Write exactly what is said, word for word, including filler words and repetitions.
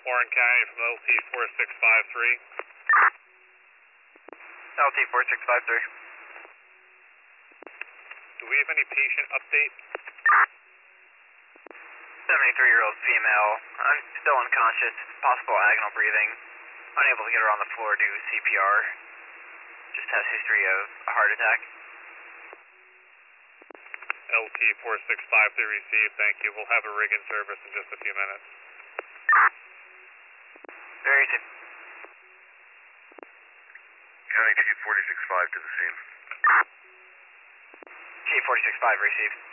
Warren County from L T four six five three. L T four six five three. Do we have any patient update? seventy-three-year-old female, uh, still unconscious, possible agonal breathing, unable to get her on the floor due to C P R. Just has history of a heart attack. L T four six five three received, thank you. We'll have a rig in service in just a few minutes. Very safe. County Chief forty-six five to the scene. Chief forty-six five received.